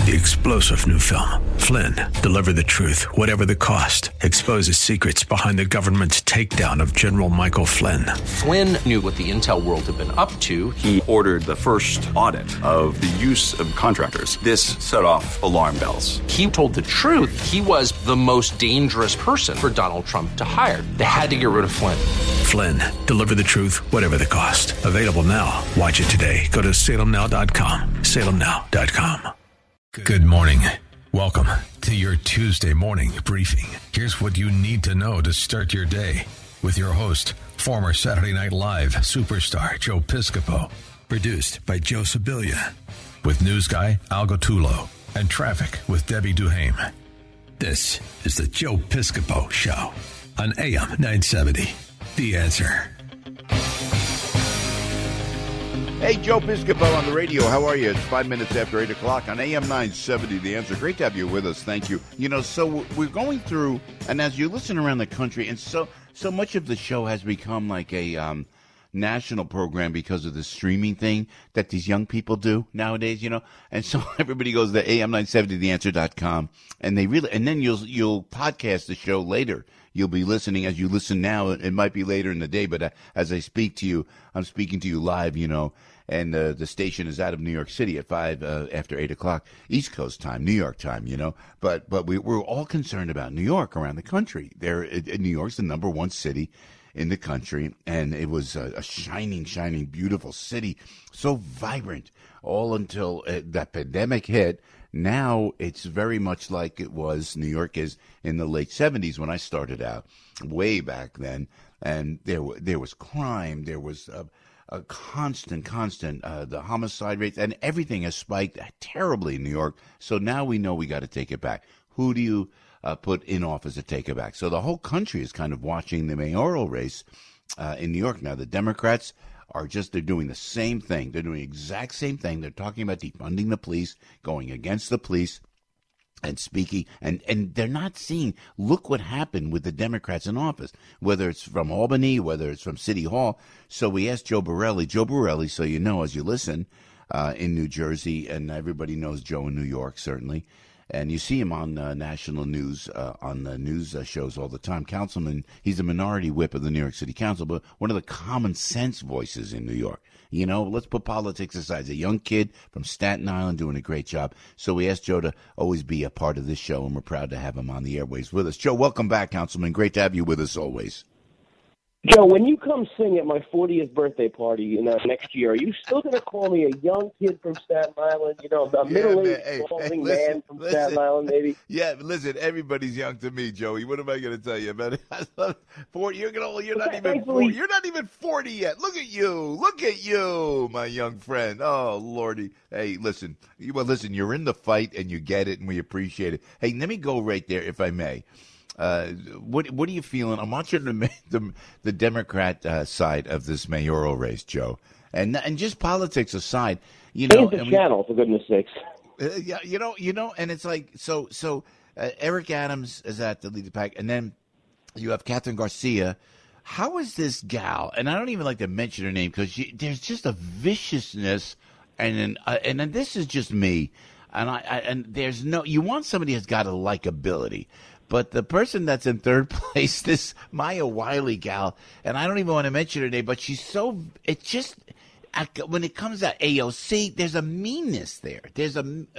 The explosive new film, Flynn, deliver the truth, whatever the cost, exposes secrets behind the government's takedown of General Michael Flynn. Flynn knew what the intel world had been up to. He ordered the first audit of the use of contractors. This set off alarm bells. He told the truth. He was the most dangerous person for Donald Trump to hire. They had to get rid of Flynn. Flynn, deliver the truth, whatever the cost. Available now. Watch it today. Go to salemnow.com. salemnow.com. Good morning. Welcome to your Tuesday morning briefing. Here's what you need to know to start your day with your host, former Saturday Night Live superstar Joe Piscopo. Produced by Joe Sibilia. With news guy Al Gattullo and traffic with Debbie Duhame. This is the Joe Piscopo Show on AM 970. The Answer. Hey, Joe Piscopo on the radio. How are you? It's 5 minutes after 8 o'clock on AM 970, The Answer. Great to have you with us. Thank you. You know, so we're going through, and as you listen around the country, and so much of the show has become like a national program because of the streaming thing that these young people do nowadays, you know. And so everybody goes to am970theanswer.com, and then you'll podcast the show later. You'll be listening as you listen now. It might be later in the day, but as I speak to you, I'm speaking to you live, you know, and the station is out of New York City at 5 after 8 o'clock, East Coast time, New York time, you know. But we're all concerned about New York around the country. New York's the number one city in the country, and it was a shining, beautiful city, so vibrant, all until that pandemic hit. Now it's very much like it was, New York is in the late 70s when I started out, way back then, and there was crime, there was a constant, the homicide rates, and everything has spiked terribly in New York. So now we know we got to take it back. Who do you put in office to take it back? So the whole country is kind of watching the mayoral race in New York now. The Democrats they're doing the same thing. They're doing the exact same thing. They're talking about defunding the police, going against the police, and speaking, and they're not seeing, look what happened with the Democrats in office, whether it's from Albany, whether it's from City Hall. So we asked Joe Borelli, so you know as you listen, in New Jersey, and everybody knows Joe in New York, certainly. And you see him on national news, on the news shows all the time. Councilman, he's a minority whip of the New York City Council, but one of the common sense voices in New York. You know, let's put politics aside. He's a young kid from Staten Island doing a great job. So we asked Joe to always be a part of this show, and we're proud to have him on the airwaves with us. Joe, welcome back, Councilman. Great to have you with us always. Joe, when you come sing at my 40th birthday party next year, are you still going to call me a young kid from Staten Island? You know, a middle-aged, balding man from Staten Island, maybe? Yeah, listen, everybody's young to me, Joey. What am I going to tell you about it? 40, you're not even 40. You're not even 40 yet. Look at you, my young friend. Oh, Lordy. Hey, listen, you're in the fight, and you get it, and we appreciate it. Hey, let me go right there, if I may. What are you feeling? I'm watching the Democrat side of this mayoral race, Joe, and just politics aside, you know. Change the channel, for goodness sakes. Yeah, you know, and it's like so. Eric Adams is at the lead of the pack, and then you have Catherine Garcia. How is this gal? And I don't even like to mention her name because there's just a viciousness, and this is just me, and there's no. You want somebody who's got a likability. But the person that's in third place, this Maya Wiley gal, and I don't even want to mention her name, but she's when it comes to AOC, there's a meanness there. There's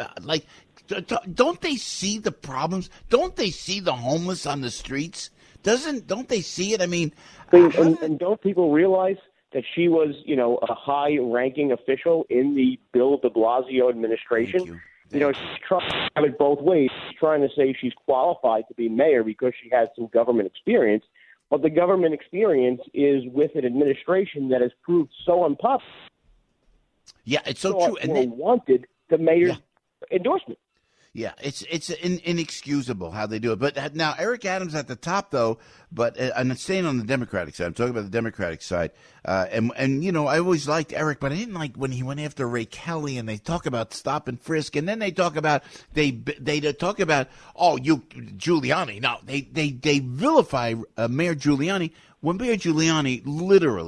don't they see the problems? Don't they see the homeless on the streets? Don't they see it? I mean, and don't people realize that she was, you know, a high-ranking official in the Bill de Blasio administration? You know, she's trying to have it both ways. She's trying to say she's qualified to be mayor because she has some government experience, but the government experience is with an administration that has proved so unpopular. Yeah, it's so true. And they wanted the mayor's endorsement. Yeah, it's inexcusable how they do it. But now Eric Adams at the top, though. But I'm staying on the Democratic side. I'm talking about the Democratic side. And you know, I always liked Eric, but I didn't like when he went after Ray Kelly and they talk about stop and frisk, and then they talk about they talk about you Giuliani. No, they vilify Mayor Giuliani when Mayor Giuliani literally.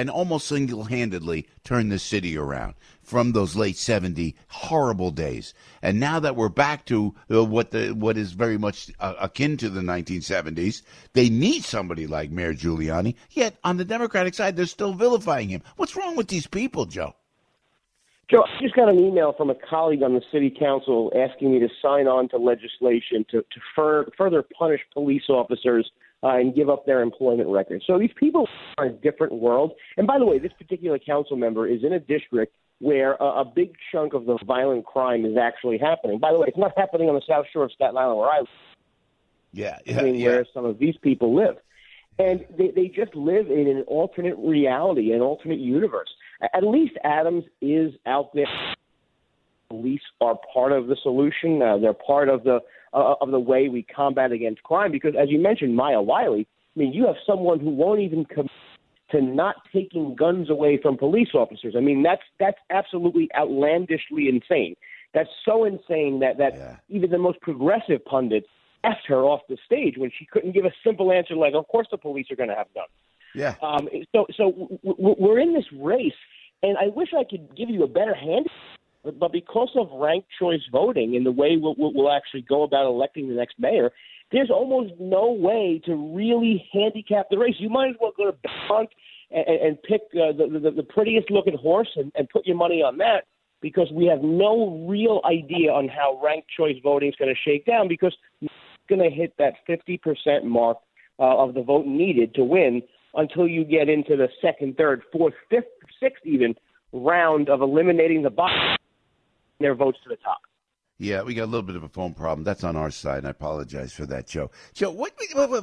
and almost single-handedly turned the city around from those late 70 horrible days. And now that we're back to what is very much akin to the 1970s, they need somebody like Mayor Giuliani. Yet on the Democratic side, they're still vilifying him. What's wrong with these people, Joe? Joe, I just got an email from a colleague on the city council asking me to sign on to legislation to further punish police officers and give up their employment records. So these people are in a different world. And by the way, this particular council member is in a district where a big chunk of the violent crime is actually happening. By the way, it's not happening on the South Shore of Staten Island where I live. Where some of these people live. And they just live in an alternate reality, an alternate universe. At least Adams is out there. Police are part of the solution. They're part of the way we combat against crime. Because, as you mentioned, Maya Wiley, I mean, you have someone who won't even commit to not taking guns away from police officers. I mean, that's absolutely outlandishly insane. That's so insane that even the most progressive pundits asked her off the stage when she couldn't give a simple answer like, of course the police are going to have guns. Yeah. So we're in this race, and I wish I could give you a better hand, but because of ranked choice voting and the way we'll actually go about electing the next mayor, there's almost no way to really handicap the race. You might as well go to Belmont and pick the prettiest looking horse and put your money on that, because we have no real idea on how ranked choice voting is going to shake down, because it's going to hit that 50% mark of the vote needed to win until you get into the second, third, fourth, fifth, sixth even round of eliminating the bottom their votes to the top. Yeah, we got a little bit of a phone problem. That's on our side, and I apologize for that, Joe. Joe, what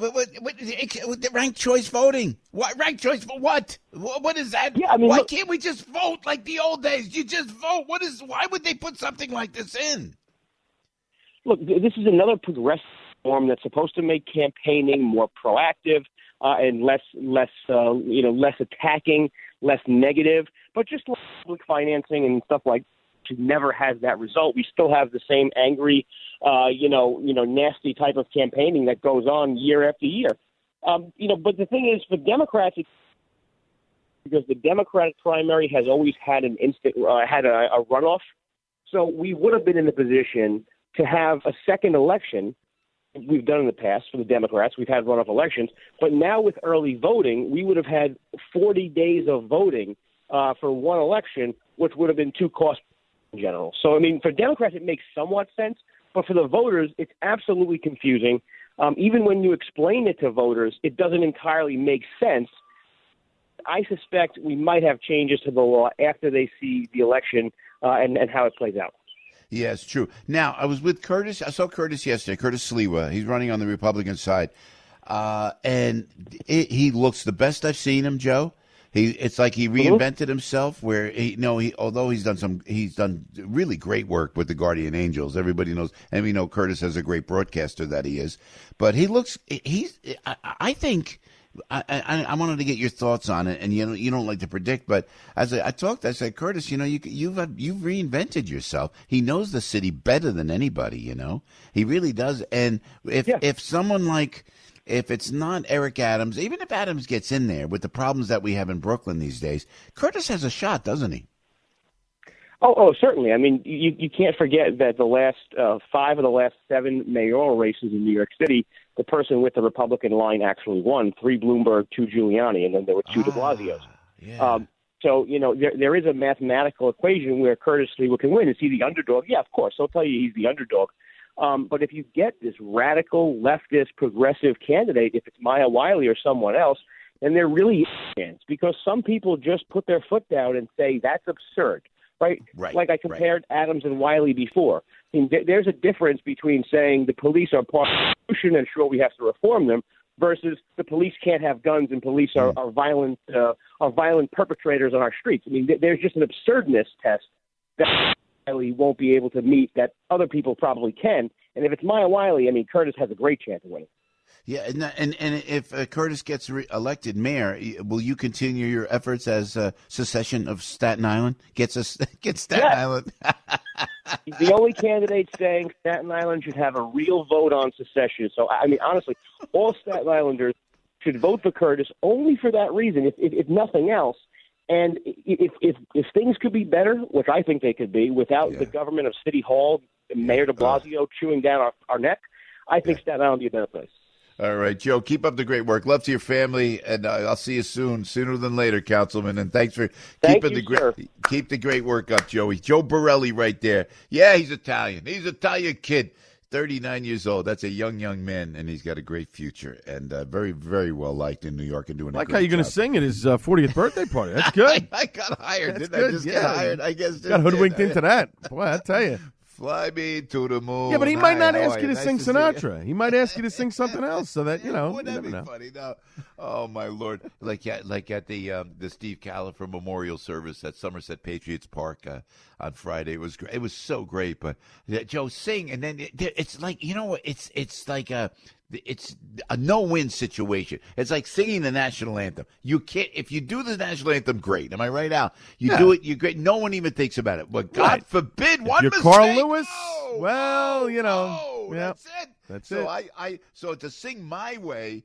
the ranked choice voting? What ranked choice for what? What is that? Yeah, I mean, why can't we just vote like the old days? You just vote. Why would they put something like this in? Look, this is another progressive form that's supposed to make campaigning more proactive and less attacking, less negative, but just like public financing and stuff like that never has that result. We still have the same angry, nasty type of campaigning that goes on year after year. But the thing is, for Democrats, because the Democratic primary has always had a runoff, so we would have been in the position to have a second election. We've done in the past for the Democrats. We've had runoff elections. But now with early voting, we would have had 40 days of voting for one election, which would have been too costly in general. So, I mean, for Democrats, it makes somewhat sense. But for the voters, it's absolutely confusing. Even when you explain it to voters, it doesn't entirely make sense. I suspect we might have changes to the law after they see the election and how it plays out. Yeah, it's true. Now, I was with Curtis. I saw Curtis yesterday, Curtis Sliwa. He's running on the Republican side. And he looks the best I've seen him, Joe. It's like he reinvented himself. Where although he's done really great work with the Guardian Angels. Everybody knows, and we know Curtis is a great broadcaster that he is. But I think. I wanted to get your thoughts on it, and you don't like to predict, but as I talked, I said, Curtis, you've reinvented yourself. He knows the city better than anybody, he really does. And if someone if it's not Eric Adams, even if Adams gets in there with the problems that we have in Brooklyn these days, Curtis has a shot, doesn't he? Oh, certainly. I mean, you can't forget that the last 5 of the last 7 mayoral races in New York City, the person with the Republican line actually won. 3 Bloomberg, 2 Giuliani, and then there were 2 de Blasios. Yeah. So, there is a mathematical equation where Curtis Sliwa can win. Is he the underdog? Yeah, of course. I'll tell you he's the underdog. But if you get this radical, leftist, progressive candidate, if it's Maya Wiley or someone else, then there really is a chance, because some people just put their foot down and say that's absurd. Right. Like I compared Adams and Wiley before. I mean, there's a difference between saying the police are part of the solution and sure we have to reform them versus the police can't have guns and police are violent perpetrators on our streets. I mean, there's just an absurdness test that Wiley won't be able to meet that other people probably can. And if it's Maya Wiley, I mean, Curtis has a great chance of winning. Yeah, and if Curtis gets elected mayor, will you continue your efforts as secession of Staten Island? Get Staten Island. The only candidate saying Staten Island should have a real vote on secession. So, I mean, honestly, all Staten Islanders should vote for Curtis only for that reason, if nothing else. And if things could be better, which I think they could be, without the government of City Hall, Mayor de Blasio chewing down our neck, I think Staten Island would be a better place. All right, Joe, keep up the great work. Love to your family, and I'll see you sooner than later, Councilman. And thanks for keep the great work up, Joey. Joe Borelli right there. Yeah, he's Italian. He's an Italian kid, 39 years old. That's a young man, and he's got a great future and very, very well liked in New York and doing a great job. Like how you're going to sing at his 40th birthday party. That's good. I got hired. Didn't I just get hired? I guess. Got hoodwinked into that. Boy, I tell you. Fly me to the moon. Yeah, but he might not ask you to sing Sinatra. He might ask you to sing something else, so that Wouldn't that be funny? No. Oh my Lord! Like at the Steve Califer Memorial Service at Somerset Patriots Park on Friday. It was great. It was so great. But Joe, sing, and then it's like it's like it's a no-win situation. It's like singing the national anthem. You can't if you do the national anthem, great. Am I right, Al? You do it, you're great. No one even thinks about it. But God forbid one you're mistake. Carl Lewis. No, well, no, yeah. That's it. So to sing my way.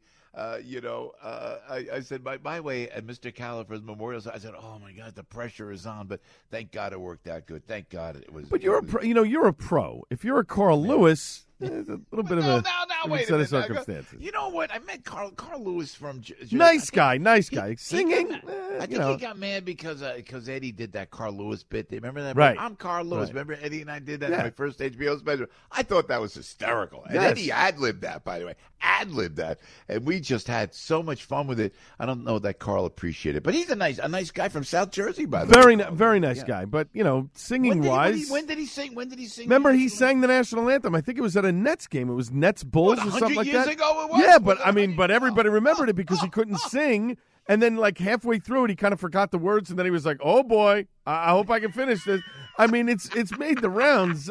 I said my way at Mr. Califer's memorial. I said, "Oh my God, the pressure is on." But thank God it worked out good. Thank God it was. But you're a pro. If you're a Carl Lewis, it's a little bit of a set of circumstances. You know what? I met Carl Lewis from. Nice guy. Singing. I think he got mad because Eddie did that Carl Lewis bit. Remember that? Right. I'm Carl Lewis. Right. Remember Eddie and I did that in my first HBO special? I thought that was hysterical. And Eddie ad-libbed that, by the way. Ad-libbed that. And we just had so much fun with it. I don't know that Carl appreciated it. But he's a nice guy from South Jersey, by the way. Very nice guy. But, singing-wise. When did he sing? Remember, he sang the national anthem. I think it was at a Nets game. It was Nets Bulls or something like that. 100 years ago it was? Yeah, but everybody remembered it because he couldn't sing. And then, like, halfway through it, he kind of forgot the words, and then he was like, oh, boy, I hope I can finish this. I mean, it's made the rounds.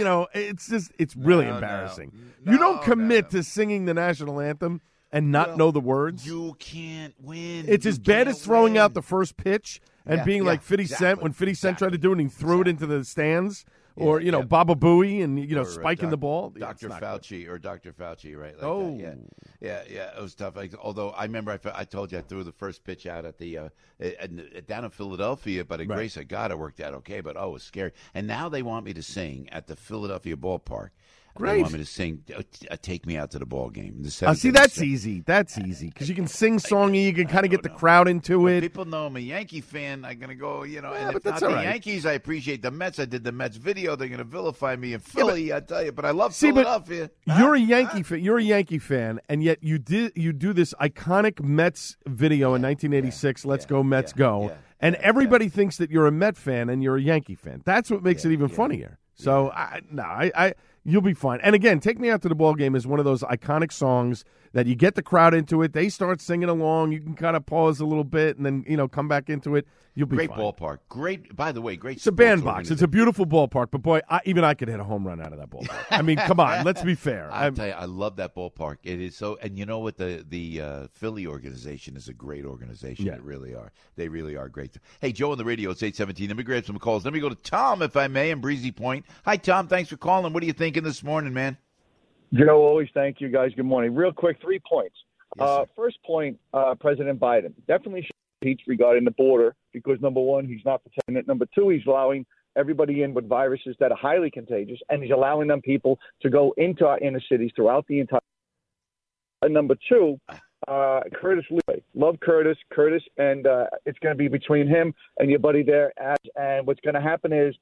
It's really embarrassing. You don't commit to singing the national anthem and not know the words. You can't win. It's as bad as throwing out the first pitch and being like 50 Cent when 50 Cent tried to do it and he threw it into the stands. Or, Baba Booey and, spiking the ball. Dr. Fauci, right? Like that. Yeah, it was tough. Although I remember I told you I threw the first pitch out at the down in Philadelphia, but at grace of God, it worked out okay. But, it was scary. And now they want me to sing at the Philadelphia ballpark. Great. They want me to sing Take Me Out to the Ball Game. See, that's easy. That's easy because you can sing songy. You can kind of get the crowd into it. People know I'm a Yankee fan. I'm going to go, and but if that's not all the right. Yankees, I appreciate the Mets. I did the Mets video. They're going to vilify me in Philly, I tell you. But I love Philadelphia. You're a Yankee fan. You're a Yankee fan, and yet you do this iconic Mets video in 1986. Let's go Mets, go! And everybody thinks that you're a Met fan and you're a Yankee fan. That's what makes it even funnier. So you'll be fine. And again, Take Me Out to the Ball Game is one of those iconic songs that you get the crowd into it. They start singing along. You can kind of pause a little bit and then, come back into it. You'll be fine. Great ballpark. Great, by the way, great. It's a bandbox. It's a beautiful ballpark. But, boy, even I could hit a home run out of that ballpark. I mean, come on. Let's be fair. I'll tell you, I love that ballpark. It is so – and you know what? The Philly organization is a great organization. Yeah. They really are. They really are great. Hey, Joe on the radio. It's 8:17. Let me grab some calls. Let me go to Tom, if I may, in Breezy Point. Hi, Tom. Thanks for calling. What are you thinking this morning, man? Joe, always thank you guys. Good morning. Real quick, 3 points. Yes, first point, President Biden definitely should impeach regarding the border because, number one, he's not protecting it. Number two, he's allowing everybody in with viruses that are highly contagious, and he's allowing them people to go into our inner cities throughout the entire. And number two, Curtis Lee. Love Curtis, and it's going to be between him and your buddy there. And what's going to happen is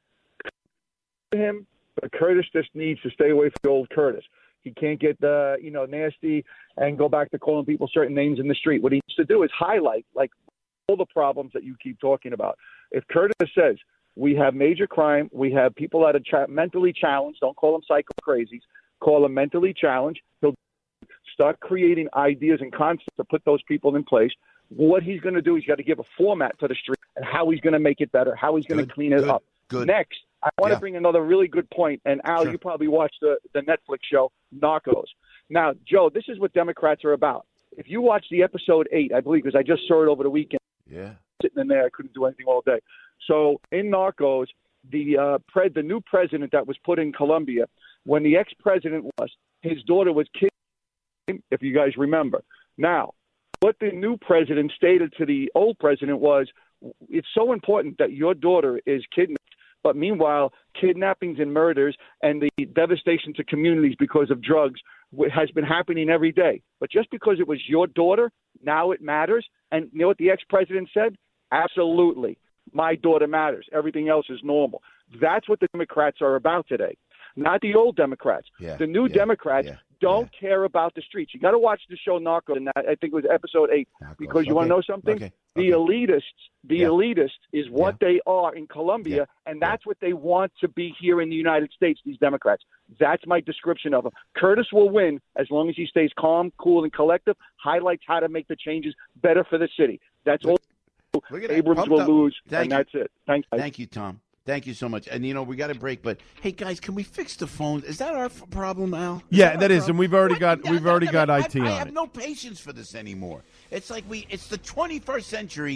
him, but Curtis just needs to stay away from the old Curtis. He can't get nasty and go back to calling people certain names in the street. What he needs to do is highlight all the problems that you keep talking about. If Curtis says we have major crime, we have people that are mentally challenged, don't call them psycho crazies, call them mentally challenged. He'll start creating ideas and concepts to put those people in place. What he's going to do, he's got to give a format to the street and how he's going to make it better, how he's going to clean it up. Good. Next, I want to bring another really good point. And, Al, you probably watched the Netflix show, Narcos. Now, Joe, this is what Democrats are about. If you watch the episode 8, I believe, because I just saw it over the weekend. Yeah. Sitting in there, I couldn't do anything all day. So in Narcos, the new president that was put in Colombia, when the ex-president was, his daughter was kidnapped, if you guys remember. Now, what the new president stated to the old president was, it's so important that your daughter is kidnapped. But meanwhile, kidnappings and murders and the devastation to communities because of drugs has been happening every day. But just because it was your daughter, now it matters. And you know what the ex-president said? Absolutely. My daughter matters. Everything else is normal. That's what the Democrats are about today. Not the old Democrats. The new Democrats don't care about the streets. You got to watch the show Narcos, and I think it was episode 8, because you want to know something? The elitists is what they are in Colombia, and that's what they want to be here in the United States, these Democrats. That's my description of them. Curtis will win as long as he stays calm, cool, and collective, highlights how to make the changes better for the city. That's all. Abrams will lose, and that's it. Thanks. Thank you, Tom. Thank you so much. And, you know, we got to break, but hey, guys, can we fix the phones? Is that our problem, Al? That is, and we've already got IT on it. I have no patience for this anymore. It's like it's the 21st century.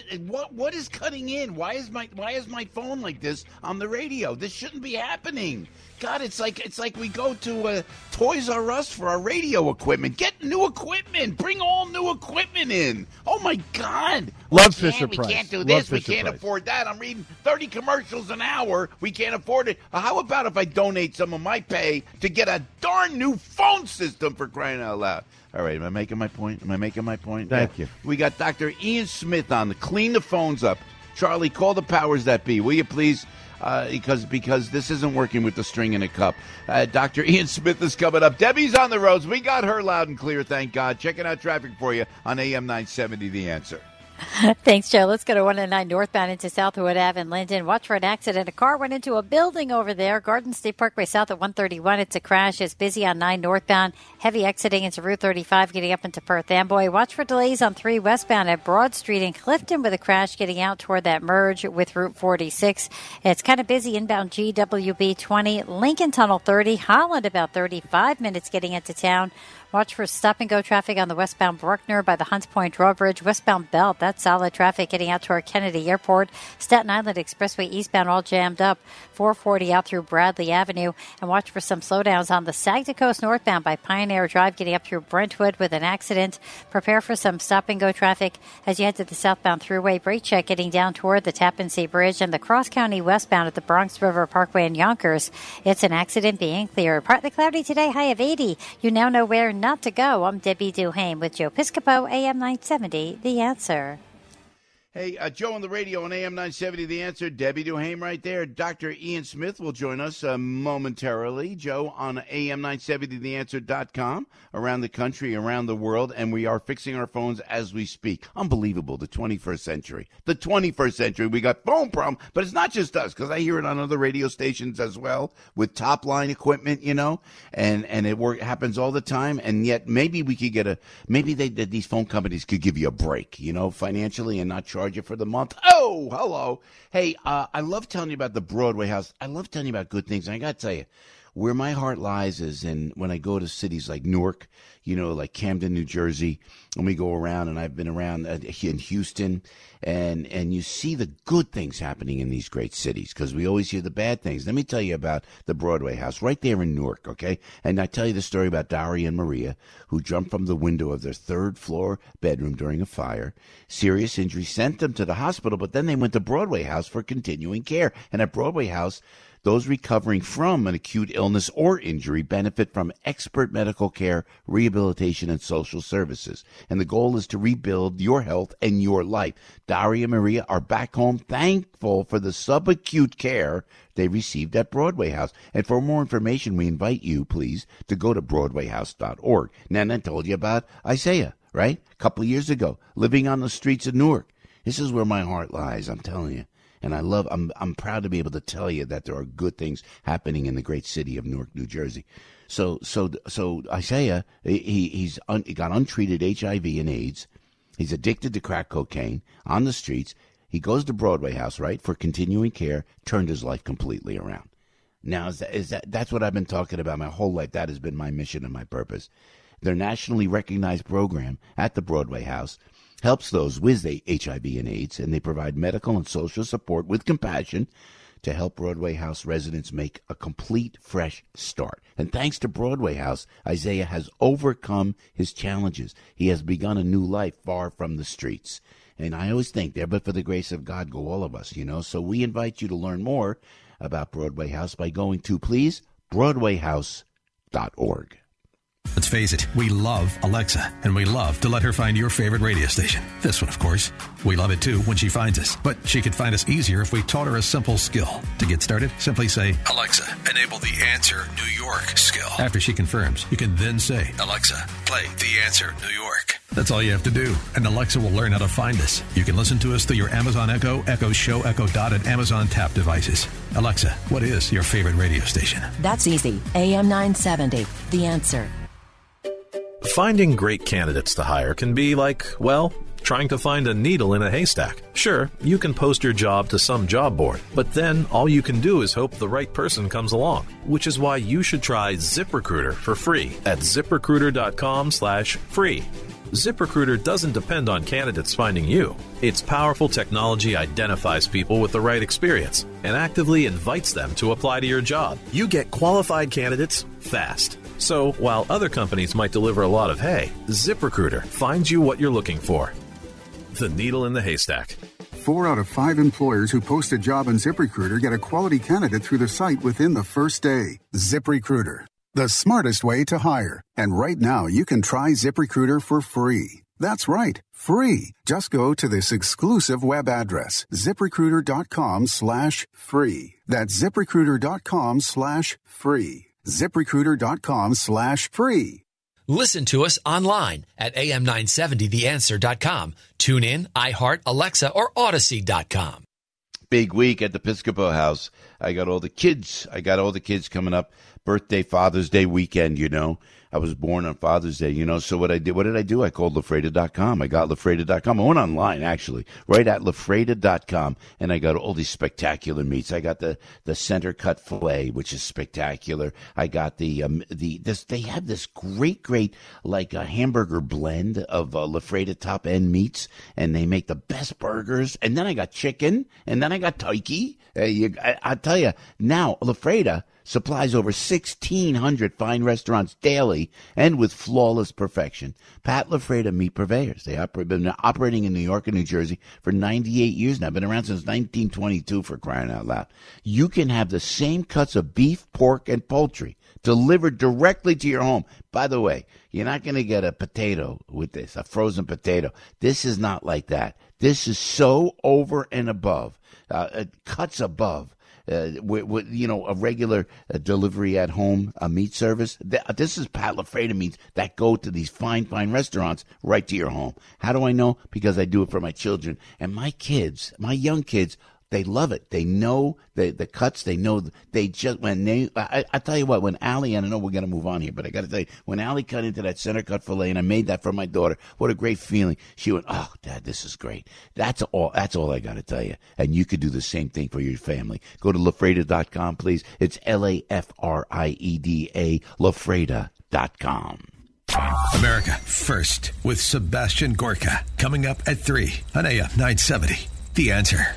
What is cutting in? Why is my phone like this on the radio? This shouldn't be happening. God, it's like we go to Toys R Us for our radio equipment. Get new equipment. Bring all new equipment in. Oh my God. Love Fisher Price. We can't do this. We can't afford that. I'm reading 30 commercials an hour. We can't afford it. How about if I donate some of my pay to get a darn new phone system, for crying out loud? All right, am I making my point? Thank you. We got Dr. Ian Smith on to clean the phones up. Charlie, call the powers that be, will you please? Because this isn't working with the string in a cup. Dr. Ian Smith is coming up. Debbie's on the roads. We got her loud and clear, thank God. Checking out traffic for you on AM 970, The Answer. Thanks, Joe. Let's go to 109 northbound into Southwood Ave in Linden. Watch for an accident. A car went into a building over there. Garden State Parkway south at 131. It's a crash. It's busy on 9 northbound. Heavy exiting into Route 35 getting up into Perth Amboy. Watch for delays on 3 westbound at Broad Street in Clifton with a crash getting out toward that merge with Route 46. It's kind of busy inbound GWB 20. Lincoln Tunnel 30. Holland about 35 minutes getting into town. Watch for stop-and-go traffic on the westbound Bruckner by the Hunts Point Drawbridge. Westbound Belt, that's solid traffic getting out toward Kennedy Airport. Staten Island Expressway eastbound all jammed up. 440 out through Bradley Avenue. And watch for some slowdowns on the Saginaw Coast northbound by Pioneer Drive getting up through Brentwood with an accident. Prepare for some stop-and-go traffic as you head to the southbound thruway. Brake check getting down toward the Tappan Zee Bridge. And the cross-county westbound at the Bronx River Parkway in Yonkers. It's an accident being cleared. Partly cloudy today, high of 80. You now know where not to go. I'm Debbie Duhame with Joe Piscopo, AM 970, The Answer. Hey, Joe on the radio on AM 970, The Answer. Debbie Duhame right there. Dr. Ian Smith will join us momentarily. Joe on AM 970, TheAnswer.com, around the country, around the world, and we are fixing our phones as we speak. Unbelievable, the 21st century. The 21st century, we got phone problem, but it's not just us, because I hear it on other radio stations as well, with top-line equipment, you know, and it happens all the time, and yet maybe we could get these phone companies could give you a break, you know, financially and not charge you for the month. Oh, hello. Hey, I love telling you about the Broadway House. I love telling you about good things. And I got to tell you, where my heart lies is when I go to cities like Newark, you know, like Camden, New Jersey, and we go around, and I've been around in Houston, and you see the good things happening in these great cities, because we always hear the bad things. Let me tell you about the Broadway House right there in Newark, okay? And I tell you the story about Daria and Maria, who jumped from the window of their 3rd-floor bedroom during a fire. Serious injury sent them to the hospital, but then they went to Broadway House for continuing care. And at Broadway House, those recovering from an acute illness or injury benefit from expert medical care, rehabilitation, and social services. And the goal is to rebuild your health and your life. Daria and Maria are back home, thankful for the subacute care they received at Broadway House. And for more information, we invite you, please, to go to BroadwayHouse.org. Now, I told you about Isaiah, right? A couple of years ago, living on the streets of Newark. This is where my heart lies, I'm telling you. And I'm proud to be able to tell you that there are good things happening in the great city of Newark, New Jersey. So Isaiah, he got untreated HIV and AIDS. He's addicted to crack cocaine on the streets. He goes to Broadway House, right, for continuing care, turned his life completely around. Now, that's what I've been talking about my whole life. That has been my mission and my purpose. Their nationally recognized program at the Broadway House helps those with HIV and AIDS, and they provide medical and social support with compassion to help Broadway House residents make a complete, fresh start. And thanks to Broadway House, Isaiah has overcome his challenges. He has begun a new life far from the streets. And I always think there, but for the grace of God, go all of us, you know. So we invite you to learn more about Broadway House by going to, please, BroadwayHouse.org. Let's face it, we love Alexa, and we love to let her find your favorite radio station. This one, of course. We love it, too, when she finds us. But she could find us easier if we taught her a simple skill. To get started, simply say, Alexa, enable the Answer New York skill. After she confirms, you can then say, Alexa, play the Answer New York. That's all you have to do, and Alexa will learn how to find us. You can listen to us through your Amazon Echo, Echo Show, Echo Dot, and Amazon Tap devices. Alexa, what is your favorite radio station? That's easy. AM 970, The Answer. Finding great candidates to hire can be like, well, trying to find a needle in a haystack. Sure, you can post your job to some job board, but then all you can do is hope the right person comes along, which is why you should try ZipRecruiter for free at ZipRecruiter.com/free. ZipRecruiter doesn't depend on candidates finding you. Its powerful technology identifies people with the right experience and actively invites them to apply to your job. You get qualified candidates fast. So, while other companies might deliver a lot of hay, ZipRecruiter finds you what you're looking for. The needle in the haystack. 4 out of 5 employers who post a job on ZipRecruiter get a quality candidate through the site within the first day. ZipRecruiter, the smartest way to hire. And right now, you can try ZipRecruiter for free. That's right, free. Just go to this exclusive web address, ZipRecruiter.com/free. That's ZipRecruiter.com/free. ZipRecruiter.com/free. Listen to us online at am970theanswer.com. Tune in, iHeart, Alexa, or Odyssey.com. Big week at the Piscopo House. I got all the kids coming up. Birthday, Father's Day weekend, you know. I was born on Father's Day, you know. So what did I do? I called LaFreda.com. I got LaFreda.com. I went online, actually, right at LaFreda.com, and I got all these spectacular meats. I got the center cut filet, which is spectacular. I got they have this great like a hamburger blend of LaFreda top end meats, and they make the best burgers. And then I got chicken, and then I got turkey. I tell you now, LaFreda supplies over 1,600 fine restaurants daily and with flawless perfection. Pat LaFreda Meat Purveyors. They have been operating in New York and New Jersey for 98 years now. Been around since 1922, for crying out loud. You can have the same cuts of beef, pork, and poultry delivered directly to your home. By the way, you're not going to get a potato with this, a frozen potato. This is not like that. This is so over and above, cuts above. With a regular delivery at home, a meat service. This is Pat LaFreda meats that go to these fine restaurants right to your home. How do I know? Because I do it for my children and my kids, my young kids. They love it. They know the cuts. They know I tell you what, when Allie, and I know we're going to move on here, but I got to tell you, when Allie cut into that center cut filet, and I made that for my daughter, what a great feeling. She went, "Oh, Dad, this is great." That's all I got to tell you. And you could do the same thing for your family. Go to LaFreda.com, please. It's LaFreda, LaFreda.com. America First with Sebastian Gorka. Coming up at 3 on AM 970. The Answer.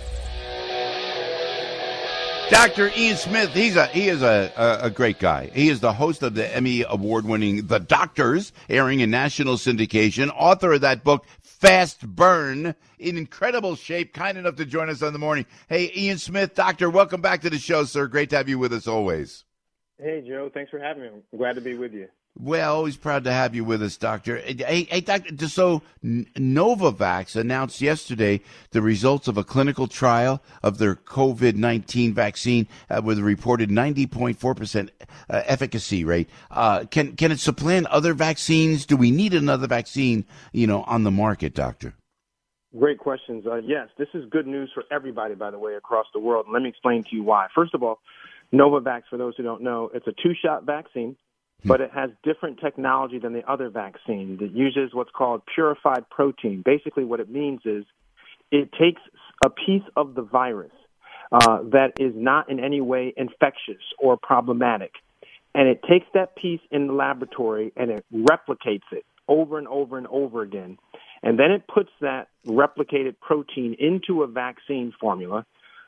Dr. Ian Smith, he is a great guy. He is the host of the Emmy Award-winning The Doctors, airing in national syndication, author of that book, Fast Burn, in incredible shape, kind enough to join us on the morning. Hey, Ian Smith, doctor, welcome back to the show, sir. Great to have you with us always. Hey, Joe. Thanks for having me. I'm glad to be with you. Well, always proud to have you with us, Doctor. Hey, Doctor, so Novavax announced yesterday the results of a clinical trial of their COVID-19 vaccine with a reported 90.4% efficacy rate. Can it supplant other vaccines? Do we need another vaccine, on the market, Doctor? Great questions. Yes, this is good news for everybody, by the way, across the world. And let me explain to you why. First of all, Novavax, for those who don't know, it's a 2-shot vaccine. But it has different technology than the other vaccine. It uses what's called purified protein. Basically what it means is it takes a piece of the virus that is not in any way infectious or problematic, and it takes that piece in the laboratory and it replicates it over and over and over again. And then it puts that replicated protein into a vaccine formula,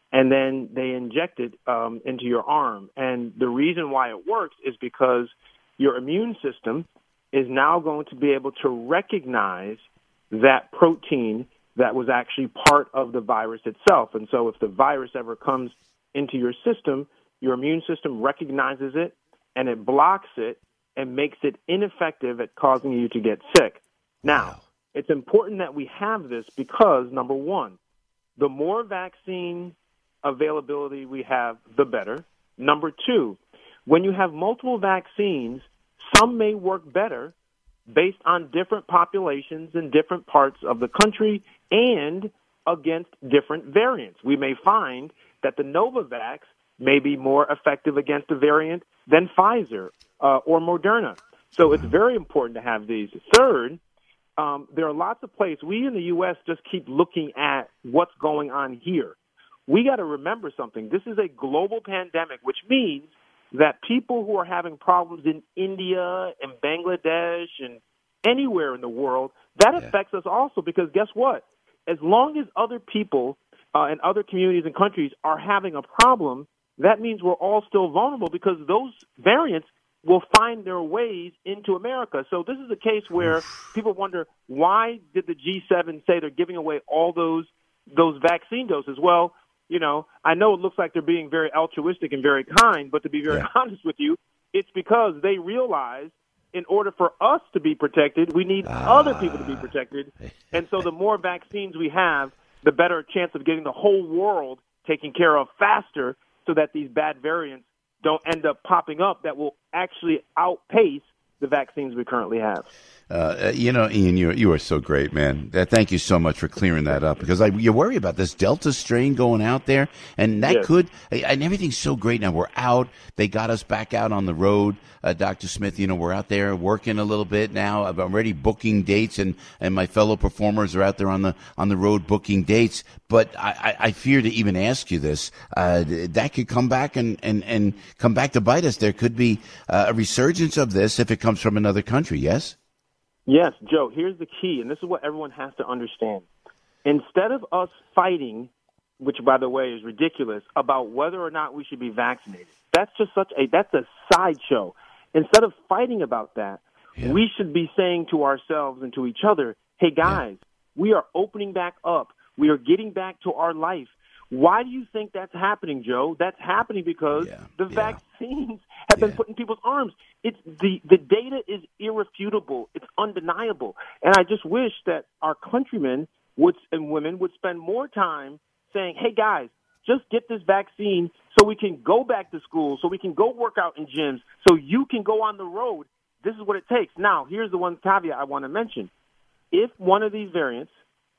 and then they inject it into your arm. And the reason why it works is because your immune system is now going to be able to recognize that protein that was actually part of the virus itself. And so if the virus ever comes into your system, your immune system recognizes it, and it blocks it and makes it ineffective at causing you to get sick. Now, it's important that we have this because, number one, the more vaccine availability we have, the better. Number two, when you have multiple vaccines, some may work better based on different populations in different parts of the country and against different variants. We may find that the Novavax may be more effective against a variant than Pfizer or Moderna. So it's very important to have these. Third, there are lots of places. We in the U.S. just keep looking at what's going on here. We got to remember something. This is a global pandemic, which means that people who are having problems in India and Bangladesh and anywhere in the world, that affects us also because guess what? As long as other people and other communities and countries are having a problem, that means we're all still vulnerable because those variants will find their ways into America. So this is a case where people wonder, why did the G7 say they're giving away all those vaccine doses? Well, you know, I know it looks like they're being very altruistic and very kind, but to be very honest with you, it's because they realize in order for us to be protected, we need other people to be protected. And so the more vaccines we have, the better chance of getting the whole world taken care of faster so that these bad variants don't end up popping up that will actually outpace the vaccines we currently have. You know, Ian, you are so great, man. Thank you so much for clearing that up because you worry about this Delta strain going out there, and that could, and everything's so great now. We're out. They got us back out on the road. Dr. Smith, you know, we're out there working a little bit now. I'm already booking dates, and my fellow performers are out there on the road booking dates. But I fear to even ask you this. That could come back and come back to bite us. There could be a resurgence of this if it comes from another country, yes? Yes, Joe, here's the key, and this is what everyone has to understand. Instead of us fighting, which, by the way, is ridiculous, about whether or not we should be vaccinated, that's a sideshow. Instead of fighting about that, we should be saying to ourselves and to each other, hey, guys, we are opening back up. We are getting back to our life. Why do you think that's happening, Joe? That's happening because the vaccines have been put in people's arms. It's the data is irrefutable. It's undeniable. And I just wish that our countrymen and women would spend more time saying, hey, guys, just get this vaccine so we can go back to school, so we can go work out in gyms, so you can go on the road. This is what it takes. Now, here's the one caveat I want to mention. If one of these variants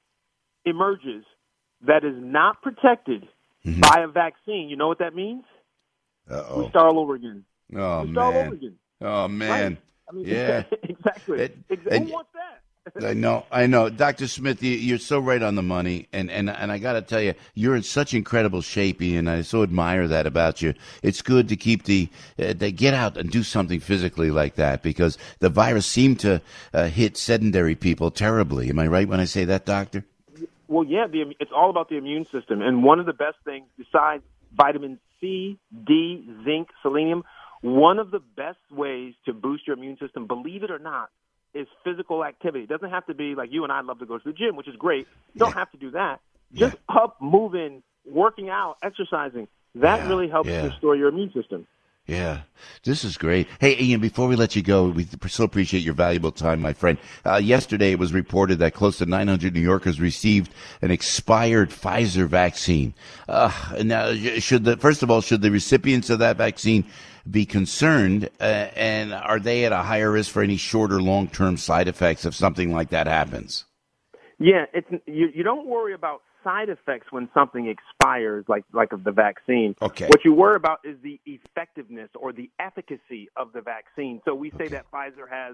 emerges that is not protected by a vaccine, you know what that means? Uh-oh. We start all over again. Oh, we start all over again. Oh, man. Right? I mean, exactly. Who wants that? I know. Dr. Smith, you're so right on the money, and I got to tell you, you're in such incredible shape, Ian. I so admire that about you. It's good to keep they get out and do something physically like that because the virus seemed to hit sedentary people terribly. Am I right when I say that, Doctor? Well, yeah, it's all about the immune system. And one of the best things, besides vitamin C, D, zinc, selenium, one of the best ways to boost your immune system, believe it or not, is physical activity. It doesn't have to be like you and I love to go to the gym, which is great. You don't have to do that. Just up, moving, working out, exercising. That really helps restore your immune system. Yeah, this is great. Hey, Ian, before we let you go, we so appreciate your valuable time, my friend. Yesterday, it was reported that close to 900 New Yorkers received an expired Pfizer vaccine. Now, first of all, should the recipients of that vaccine be concerned, and are they at a higher risk for any short or long-term side effects if something like that happens? Yeah, you don't worry about side effects when something expires, like of the vaccine. Okay. What you worry about is the effectiveness or the efficacy of the vaccine. So we say that Pfizer has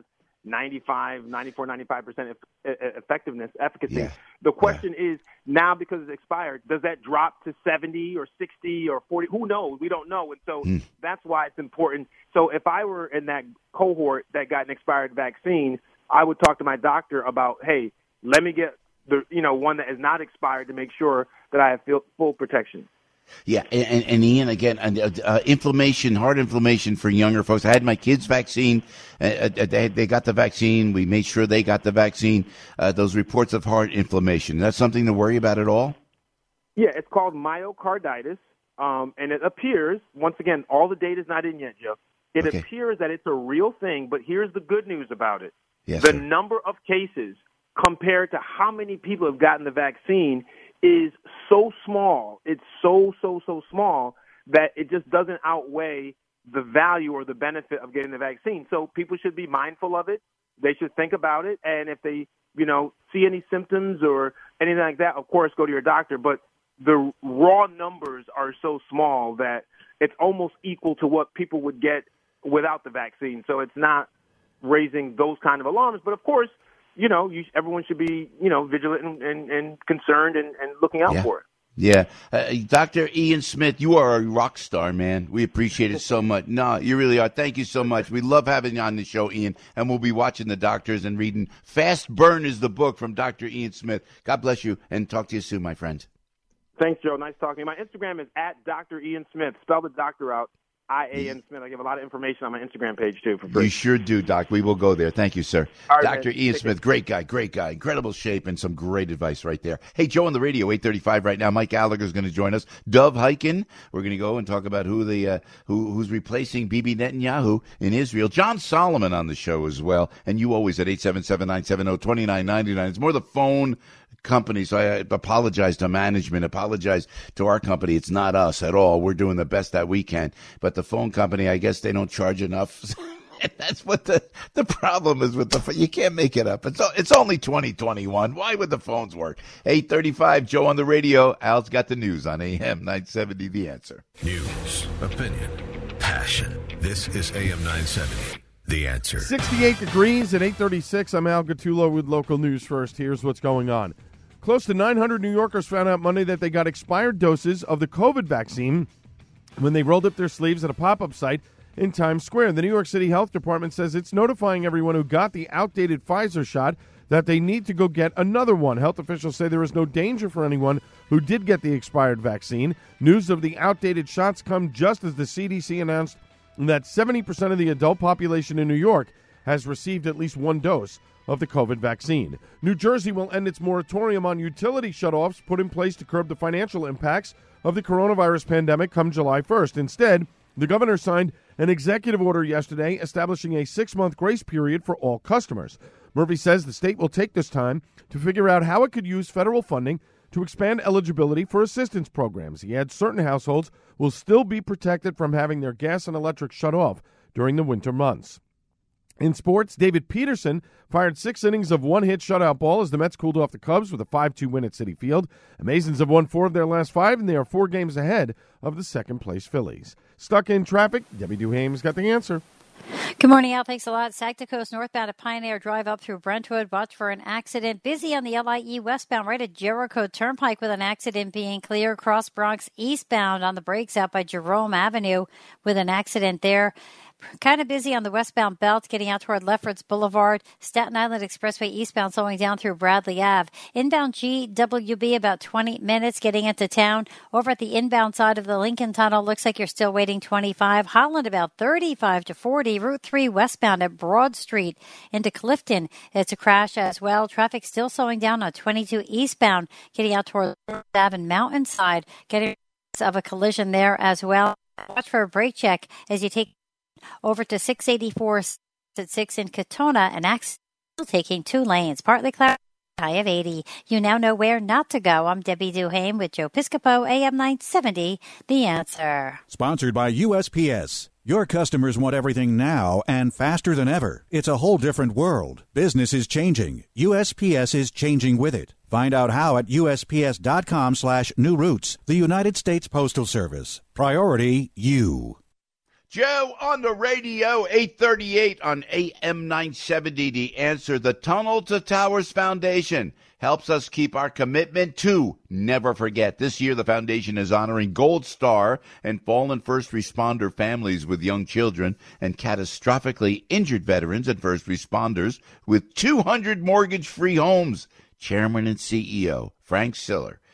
95% efficacy. Yeah. The question is now, because it's expired, does that drop to 70 or 60 or 40? Who knows? We don't know. And so that's why it's important. So if I were in that cohort that got an expired vaccine, I would talk to my doctor about, hey, let me get one that is not expired to make sure that I have full protection. Yeah, and Ian, again, inflammation, heart inflammation for younger folks. I had my kids' vaccine. They got the vaccine. We made sure they got the vaccine. Those reports of heart inflammation, that's something to worry about at all? Yeah, it's called myocarditis, and it appears, once again, all the data's not in yet, Joe. It appears that it's a real thing, but here's the good news about it. Yes, the sir. number of cases compared to how many people have gotten the vaccine is so small. It's so small that it just doesn't outweigh the value or the benefit of getting the vaccine. So people should be mindful of it. They should think about it. And if they, see any symptoms or anything like that, of course, go to your doctor. But the raw numbers are so small that it's almost equal to what people would get without the vaccine. So it's not raising those kind of alarms. But, of course, everyone should be, vigilant and concerned and looking out for it. Yeah. Dr. Ian Smith, you are a rock star, man. We appreciate it so much. No, you really are. Thank you so much. We love having you on the show, Ian, and we'll be watching the doctors and reading Fast Burn is the book from Dr. Ian Smith. God bless you, and talk to you soon, my friend. Thanks, Joe. Nice talking to you. My Instagram is at Dr. Ian Smith. Spell the doctor out. I-A-N Smith. I give a lot of information on my Instagram page, too, for free. You sure do, Doc. We will go there. Thank you, sir. All right, Dr. man. Ian Smith, great guy. Incredible shape and some great advice right there. Hey, Joe on the radio, 8:35 right now. Mike Gallagher is going to join us. Dov Hikind, we're going to go and talk about who's replacing Bibi Netanyahu in Israel. John Solomon on the show as well. And you always at 877-970-2999. It's more the phone company, so I apologize to management, apologize to our company. It's not us at all. We're doing the best that we can. But the phone company, I guess they don't charge enough. And that's what the problem is with the phone. You can't make it up. It's only 2021. Why would the phones work? 8:35, Joe on the radio. Al's got the news on AM 970, The Answer. News, opinion, passion. This is AM 970. The Answer. 68 degrees at 8:36. I'm Al Gattullo with local news first. Here's what's going on. Close to 900 New Yorkers found out Monday that they got expired doses of the COVID vaccine when they rolled up their sleeves at a pop-up site in Times Square. The New York City Health Department says it's notifying everyone who got the outdated Pfizer shot that they need to go get another one. Health officials say there is no danger for anyone who did get the expired vaccine. News of the outdated shots come just as the CDC announced that 70% of the adult population in New York has received at least one dose of the COVID vaccine. New Jersey will end its moratorium on utility shutoffs put in place to curb the financial impacts of the coronavirus pandemic come July 1st. Instead, the governor signed an executive order yesterday establishing a 6-month grace period for all customers. Murphy says the state will take this time to figure out how it could use federal funding to expand eligibility for assistance programs. He adds certain households will still be protected from having their gas and electric shut off during the winter months. In sports, David Peterson fired 6 innings of one-hit shutout ball as the Mets cooled off the Cubs with a 5-2 win at Citi Field. Amazons have won 4 of their last 5, and they are 4 games ahead of the second-place Phillies. Stuck in traffic, Debbie Duhame's got the answer. Good morning, Al. Thanks a lot. Sagta Coast northbound at Pioneer Drive up through Brentwood. Watch for an accident. Busy on the LIE westbound right at Jericho Turnpike with an accident being clear. Cross Bronx eastbound on the brakes out by Jerome Avenue with an accident there. Kind of busy on the westbound belt, getting out toward Lefferts Boulevard. Staten Island Expressway eastbound slowing down through Bradley Ave. Inbound GWB about 20 minutes getting into town. Over at the inbound side of the Lincoln Tunnel, looks like you're still waiting 25. Holland about 35 to 40. Route 3 westbound at Broad Street into Clifton. It's a crash as well. Traffic still slowing down on 22 eastbound, getting out toward Ave and Mountainside. Getting of a collision there as well. Watch for a brake check as you take over to 684 at 6 in Katona, an accident taking 2 lanes. Partly cloudy, high of 80. You now know where not to go. I'm Debbie Duhame with Joe Piscopo, AM 970, The Answer. Sponsored by USPS. Your customers want everything now and faster than ever. It's a whole different world. Business is changing. USPS is changing with it. Find out how at USPS.com/new routes. The United States Postal Service. Priority you. Joe on the radio, 8:38 on AM 970, The Answer. The Tunnel to Towers Foundation helps us keep our commitment to never forget. This year, the foundation is honoring Gold Star and fallen first responder families with young children and catastrophically injured veterans and first responders with 200 mortgage-free homes. Chairman and CEO Frank Siller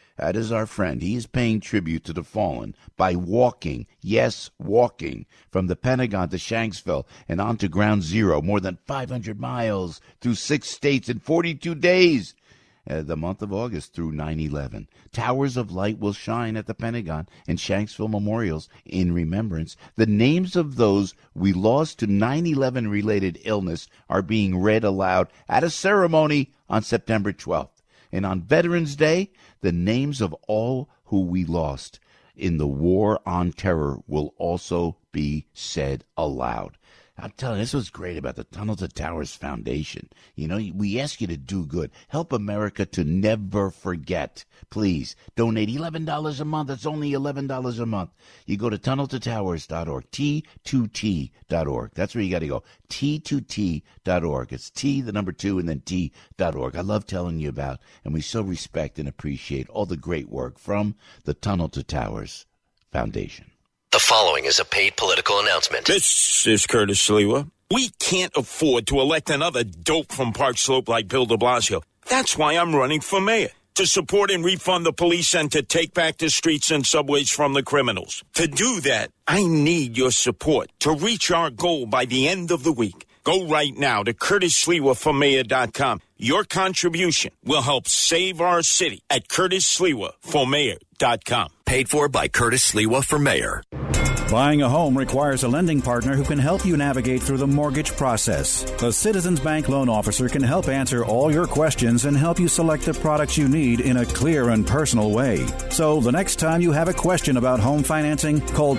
that is our friend. He is paying tribute to the fallen by walking, yes, walking, from the Pentagon to Shanksville and on to Ground Zero, more than 500 miles through 6 states in 42 days. The month of August through 9/11. Towers of light will shine at the Pentagon and Shanksville memorials in remembrance. The names of those we lost to 9/11 related illness are being read aloud at a ceremony on September 12th. And on Veterans Day, the names of all who we lost in the war on terror will also be said aloud. I'm telling you, this was great about the Tunnel to Towers Foundation. You know, we ask you to do good. Help America to never forget. Please, donate $11 a month. It's only $11 a month. You go to tunneltotowers.org, T2T.org. That's where you got to go, T2T.org. It's T, the number 2, and then T.org. I love telling you about, and we so respect and appreciate all the great work from the Tunnel to Towers Foundation. The following is a paid political announcement. This is Curtis Sliwa. We can't afford to elect another dope from Park Slope like Bill de Blasio. That's why I'm running for mayor, to support and refund the police and to take back the streets and subways from the criminals. To do that, I need your support to reach our goal by the end of the week. Go right now to CurtisSliwaForMayor.com. Your contribution will help save our city at CurtisSliwaForMayor.com. Paid for by Curtis Sliwa for Mayor. Buying a home requires a lending partner who can help you navigate through the mortgage process. The Citizens Bank loan officer can help answer all your questions and help you select the products you need in a clear and personal way. So the next time you have a question about home financing, call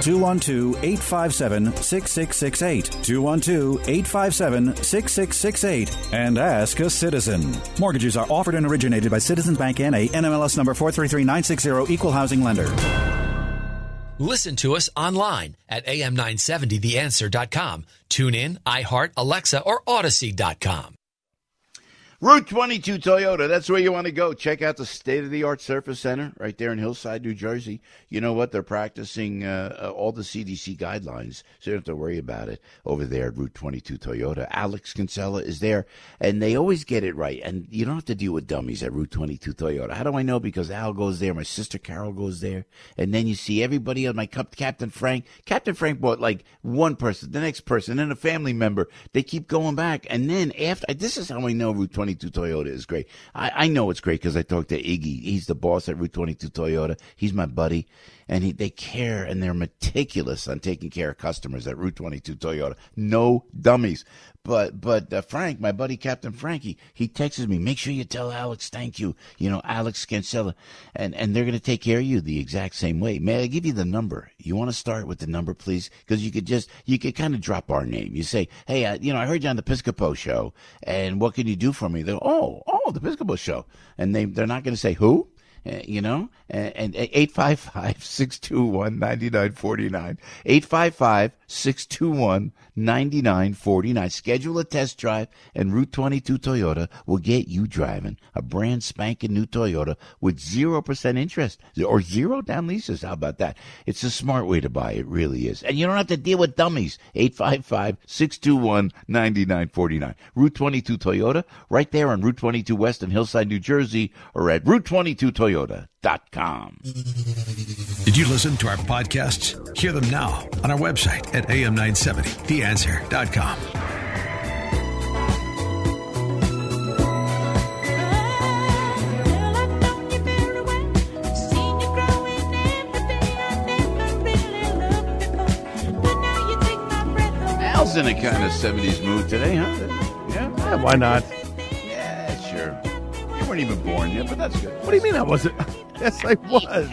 212-857-6668. 212-857-6668 and ask a citizen. Mortgages are offered and originated by Citizens Bank N.A., NMLS number 433960, Equal Housing Lender. Listen to us online at am970theanswer.com. Tune in, iHeart, Alexa, or Odyssey.com. Route 22 Toyota, that's where you want to go. Check out the state-of-the-art Surface Center right there in Hillside, New Jersey. You know what? They're practicing all the CDC guidelines, so you don't have to worry about it over there at Route 22 Toyota. Alex Kinsella is there, and they always get it right. And you don't have to deal with dummies at Route 22 Toyota. How do I know? Because Al goes there, my sister Carol goes there, and then you see everybody on my Captain Frank. Captain Frank bought like one person, the next person, then a family member. They keep going back, and then after, this is how I know Route 22 Toyota is great. I know it's great because I talked to Iggy. He's the boss at Route 22 Toyota. He's my buddy. And they care and they're meticulous on taking care of customers at Route 22 Toyota. No dummies. But Frank, my buddy Captain Frankie, he texts me, make sure you tell Alex thank you. You know, Alex Cancella. And they're going to take care of you the exact same way. May I give you the number? You want to start with the number, please? Because you could kind of drop our name. You say, hey, I heard you on the Piscopo show, and what can you do for me? They're, oh, the Piscopo show. And they're not going to say who? And 855-621-9949. 855-621-9949. Schedule a test drive, and Route 22 Toyota will get you driving a brand spanking new Toyota with 0% interest or 0 down leases. How about that? It's a smart way to buy. It really is. And you don't have to deal with dummies. 855-621-9949. Route 22 Toyota, right there on Route 22 West in Hillside, New Jersey, or at Route22Toyota.com. Did you listen to our podcasts? Hear them now on our website at am970theanswer.com. Al's in a kind of 70s mood today, huh? Yeah, why not? Yeah, sure. You weren't even born yet, but that's good. What do you mean I wasn't? Yes, I was.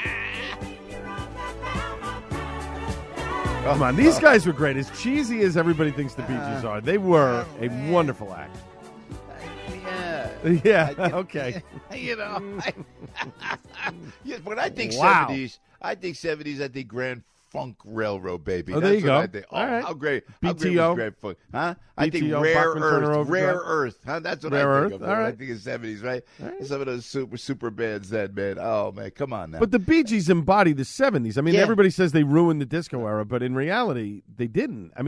Come on, these guys were great. As cheesy as everybody thinks the Bee Gees are, they were a wonderful act. Yeah, okay. When I think Wow. 70s, I think Grand Funk Railroad, baby. Oh, there you go. I think. Oh, all right. how great. BTO. How great was Grand Funk? Huh? I think BTO, Rare Bachman Turner Earth. Overdrive. Rare Earth. Huh? That's what Rare I think Earth. of. All When I right. think of 70s, right? Some of those super bands then, man. Oh, man. Come on now. But the Bee Gees embody the 70s. I mean, Yeah. everybody says they ruined the disco era, but in reality, they didn't. I mean,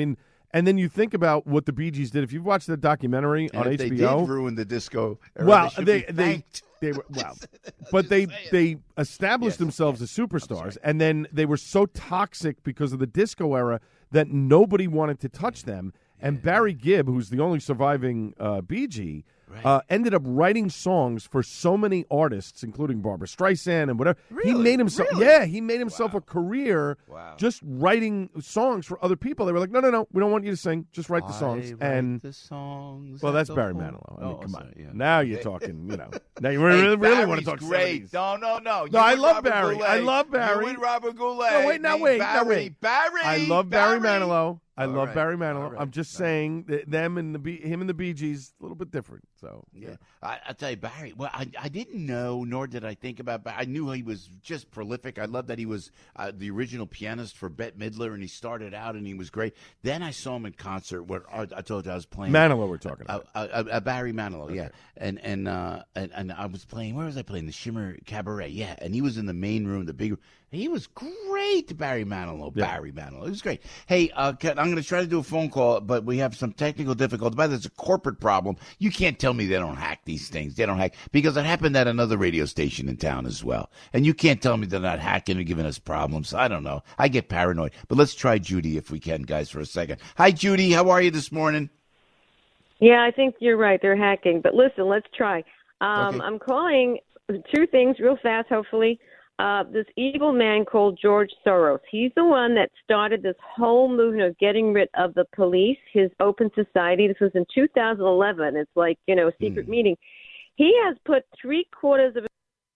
And then you think about what the Bee Gees did. If you've watched the documentary on if HBO, they did ruin the disco era, well, they were but they established themselves as superstars, and then they were so toxic because of the disco era that nobody wanted to touch them. And Barry Gibb, who's the only surviving Bee Gee, ended up writing songs for so many artists, including Barbra Streisand and whatever. Really? He made himself, he made himself a career just writing songs for other people. They were like, no, we don't want you to sing, just write the songs. The songs. Well, that's Barry Manilow. I mean, come on. Sorry, Now you're talking, Now you really want to talk great. 70s. No. No, I love Barry. Goulet. I love Barry. You and Robert Goulet. No, wait. Barry. I love Barry Manilow. I All love right, Barry Manilow. all right, I'm just saying that him and the Bee Gees a little bit different. So yeah, I tell you, Barry. Well, I didn't know, nor did I think about. I knew he was just prolific. I love that he was the original pianist for Bette Midler, and he started out and he was great. Then I saw him in concert where I told you I was playing Manilow. We're talking about Barry Manilow, okay. Yeah, and I was playing. Where was I playing? The Shimmer Cabaret, yeah. And he was in the main room, the big room. He was great, Barry Manilow. Yeah. Barry Manilow. It was great. Hey, I'm going to try to do a phone call, but we have some technical difficulties. But it's a corporate problem. You can't tell me they don't hack these things. They don't hack because it happened at another radio station in town as well. And you can't tell me they're not hacking and giving us problems. I don't know. I get paranoid. But let's try Judy if we can, guys, for a second. Hi, Judy. How are you this morning? Yeah, I think you're right. They're hacking. But listen, let's try. Okay. I'm calling two things real fast, hopefully. This evil man called George Soros. He's the one that started this whole movement of getting rid of the police, his open society. This was in 2011. It's like, a secret meeting. He has put 3/4 of it.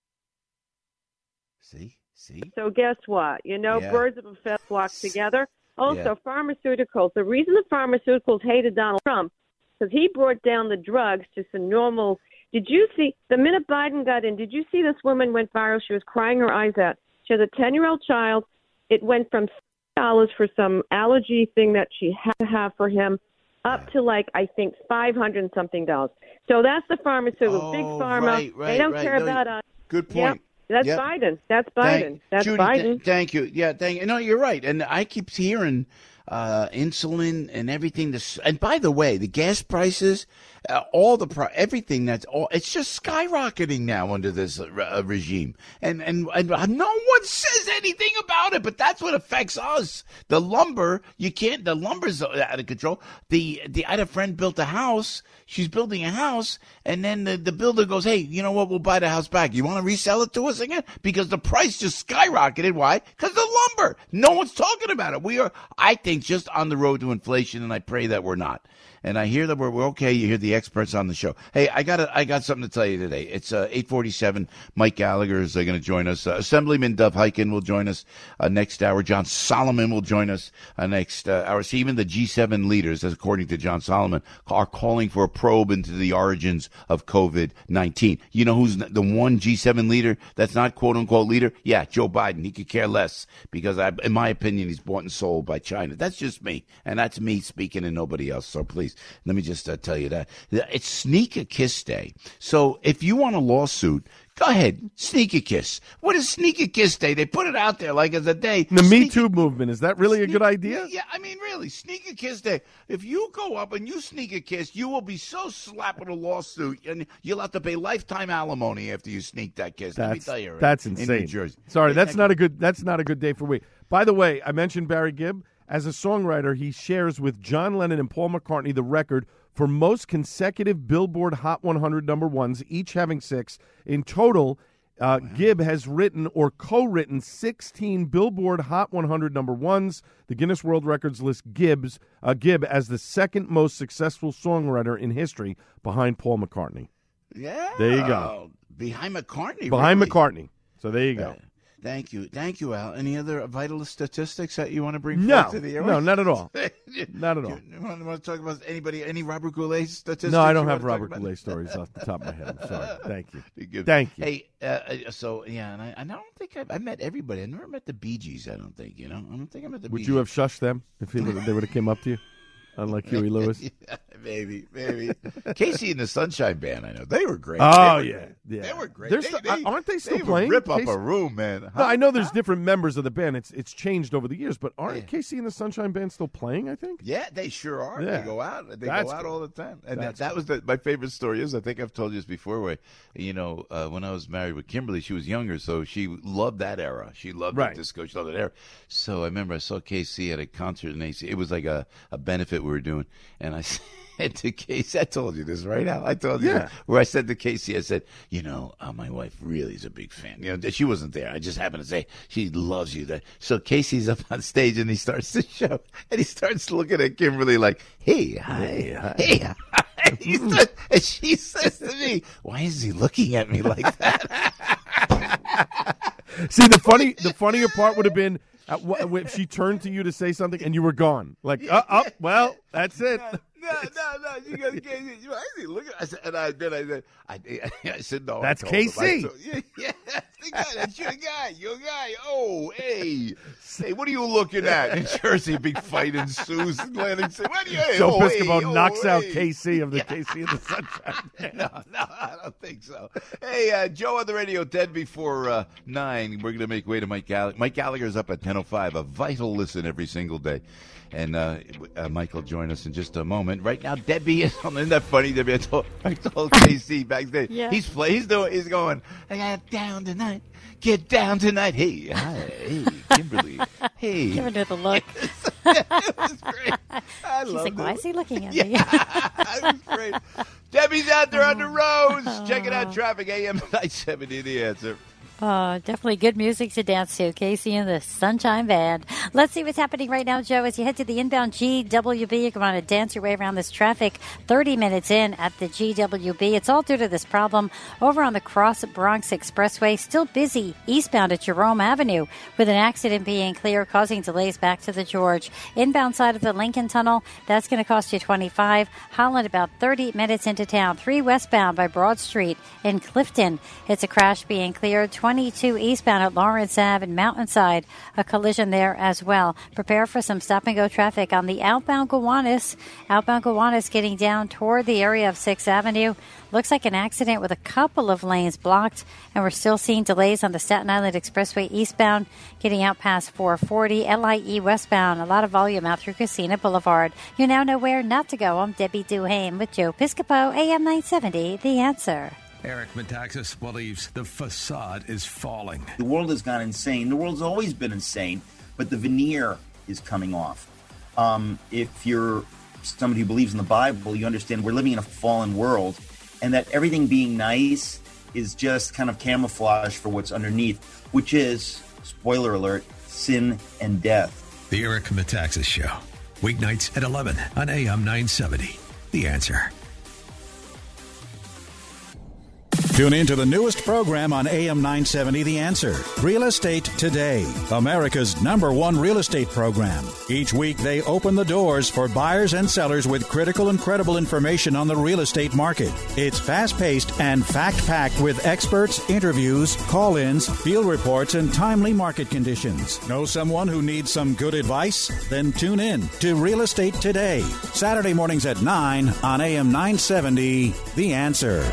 See? So guess what? Birds of a feather flock together. Also, pharmaceuticals. The reason the pharmaceuticals hated Donald Trump because he brought down the drugs to some normal. Did you see, the minute Biden got in, did you see this woman went viral? She was crying her eyes out. She has a 10-year-old child. It went from $6 for some allergy thing that she had to have for him up to I think $500 and something. So that's the pharmaceutical. Big pharma. Right, they don't care about us. Good point. Yep. That's Biden. That's Biden. That's Judy, Biden. Thank you. Yeah, thank you. No, you're right. And I keep hearing insulin and everything. And by the way, the gas prices, everything it's just skyrocketing now under this regime. And no one says anything about it, but that's what affects us. The lumber, the lumber's out of control. I had a friend built a house. She's building a house, and then the builder goes, hey, you know what? We'll buy the house back. You want to resell it to us again? Because the price just skyrocketed. Why? Because the lumber. No one's talking about it. We are, I think, just on the road to inflation, and I pray that we're not. And I hear that we're okay. You hear the experts on the show. Hey, I got something to tell you today. It's 8:47. Mike Gallagher is going to join us. Assemblyman Dov Hikind will join us next hour. John Solomon will join us next hour. See, even the G7 leaders, as according to John Solomon, are calling for a probe into the origins of COVID-19. You know who's the one G7 leader that's not quote-unquote leader? Yeah, Joe Biden. He could care less because, in my opinion, he's bought and sold by China. That's just me, and that's me speaking and nobody else. So please. Let me just tell you that. It's Sneak a Kiss Day. So if you want a lawsuit, go ahead, sneak a kiss. What is Sneak a Kiss Day? They put it out there like as a day. The Me Too movement, is that really a good idea? Yeah, I mean, really, Sneak a Kiss Day. If you go up and you sneak a kiss, you will be so slapped with a lawsuit, and you'll have to pay lifetime alimony after you sneak that kiss. Let me tell you. That's insane. In New Jersey. Sorry, that's not a good day for me. By the way, I mentioned Barry Gibb. As a songwriter, he shares with John Lennon and Paul McCartney the record for most consecutive Billboard Hot 100 number ones, each having 6. In total, Gibb has written or co-written 16 Billboard Hot 100 number ones. The Guinness World Records lists Gibb as the second most successful songwriter in history behind Paul McCartney. Yeah. There you go. Behind McCartney. Behind really? McCartney. So there you go. Thank you, Al. Any other vital statistics that you want to bring forth to the air? No, not at all. Not at all. You want to talk about any Robert Goulet statistics? No, I don't have Robert Goulet stories off the top of my head. I'm sorry. Thank you. Thank you. Hey, and I don't think I met everybody. I never met the Bee Gees. I don't think. I don't think I met the Bee Gees. Would you have shushed them if they would have came up to you? unlike Huey Lewis. Yeah, maybe. Casey and the Sunshine Band, I know. They were great. Oh, yeah. They were great. Aren't they still they playing? Rip up Casey? a room, man. No, I know there's different members of the band. It's changed over the years, but aren't Casey and the Sunshine Band still playing, I think? Yeah, they sure are. Yeah. They go out. They go out all the time. And that was my favorite story is, I think I've told you this before, where, when I was married with Kimberly, she was younger, so she loved that era. She loved the disco. She loved that era. So I remember I saw Casey at a concert in AC. It was like a benefit we were doing, and I said to Casey, I told you this right now. I told you that, where I said to Casey, I said, my wife really is a big fan. She wasn't there. I just happened to say she loves you. So Casey's up on stage and he starts the show, and he starts looking at Kimberly like, "Hey, hi, hey, hi." And she says to me, "Why is he looking at me like that?" See, the funnier part would have been if she turned to you to say something and you were gone. Like, well, that's it. No. She goes, Casey, why is he looking? I said, I said, no. That's Casey. Yeah, that's your guy. Oh, hey, what are you looking at? In Jersey, a big fight ensues. Joe Piscopo knocks out KC of the Casey and the Sunshine. No, I don't think so. Hey, Joe on the radio, 10 before 9. We're going to make way to Mike Gallagher. Mike Gallagher's up at 10:05. A vital listen every single day. And Mike will join us in just a moment. Right now, Debbie is on. Isn't that funny, Debbie? I told KC backstage. Yeah. He's going, I got down tonight. Get down tonight. Hey, hi. Hey, Kimberly. Hey. Give her the look. It was great. She's like, why is he looking at me? It was great. Debbie's out there on the roads. Checking out traffic. AM 970, The Answer. Definitely good music to dance to. Casey and the Sunshine Band. Let's see what's happening right now, Joe. As you head to the inbound GWB, you're going to dance your way around this traffic. 30 minutes in at the GWB. It's all due to this problem over on the Cross Bronx Expressway. Still busy eastbound at Jerome Avenue with an accident being clear, causing delays back to the George. Inbound side of the Lincoln Tunnel, that's going to cost you 25. Holland about 30 minutes into town. 3 westbound by Broad Street in Clifton. It's a crash being cleared. 22 eastbound at Lawrence Ave and Mountainside. A collision there as well. Prepare for some stop-and-go traffic on the outbound Gowanus. Outbound Gowanus getting down toward the area of 6th Avenue. Looks like an accident with a couple of lanes blocked, and we're still seeing delays on the Staten Island Expressway eastbound, getting out past 440. LIE westbound, a lot of volume out through Casina Boulevard. You now know where not to go. I'm Debbie Duhame with Joe Piscopo, AM 970, The Answer. Eric Metaxas believes the facade is falling. The world has gone insane. The world's always been insane, but the veneer is coming off. If you're somebody who believes in the Bible, you understand we're living in a fallen world, and that everything being nice is just kind of camouflage for what's underneath, which is, spoiler alert, sin and death. The Eric Metaxas Show, weeknights at 11 on AM 970. The Answer. Tune in to the newest program on AM 970, The Answer. Real Estate Today, America's #1 real estate program. Each week, they open the doors for buyers and sellers with critical and credible information on the real estate market. It's fast-paced and fact-packed with experts, interviews, call-ins, field reports, and timely market conditions. Know someone who needs some good advice? Then tune in to Real Estate Today, Saturday mornings at 9 on AM 970, The Answer.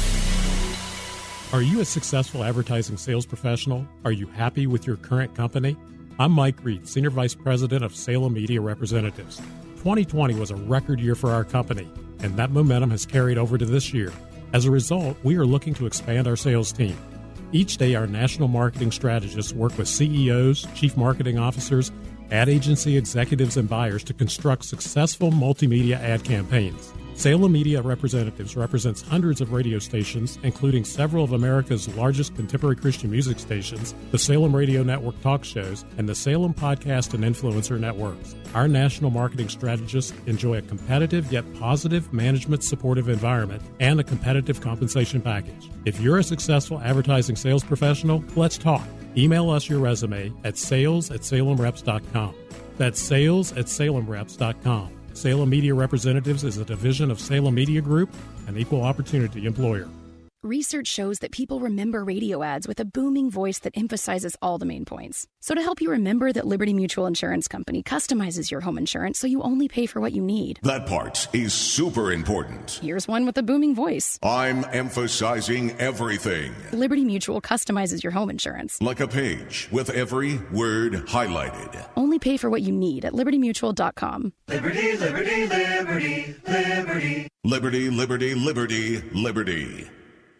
Are you a successful advertising sales professional? Are you happy with your current company? I'm Mike Reed, Senior Vice President of Salem Media Representatives. 2020 was a record year for our company, and that momentum has carried over to this year. As a result, we are looking to expand our sales team. Each day, our national marketing strategists work with CEOs, chief marketing officers, ad agency executives, and buyers to construct successful multimedia ad campaigns. Salem Media Representatives represents hundreds of radio stations, including several of America's largest contemporary Christian music stations, the Salem Radio Network talk shows, and the Salem Podcast and Influencer Networks. Our national marketing strategists enjoy a competitive yet positive management supportive environment and a competitive compensation package. If you're a successful advertising sales professional, let's talk. Email us your resume at sales@salemreps.com. That's sales@salemreps.com. Salem Media Representatives is a division of Salem Media Group, an equal opportunity employer. Research shows that people remember radio ads with a booming voice that emphasizes all the main points. So to help you remember that Liberty Mutual Insurance Company customizes your home insurance so you only pay for what you need. That part is super important. Here's one with a booming voice. I'm emphasizing everything. Liberty Mutual customizes your home insurance. Like a page with every word highlighted. Only pay for what you need at libertymutual.com. Liberty, liberty, liberty, liberty. Liberty, liberty, liberty, liberty.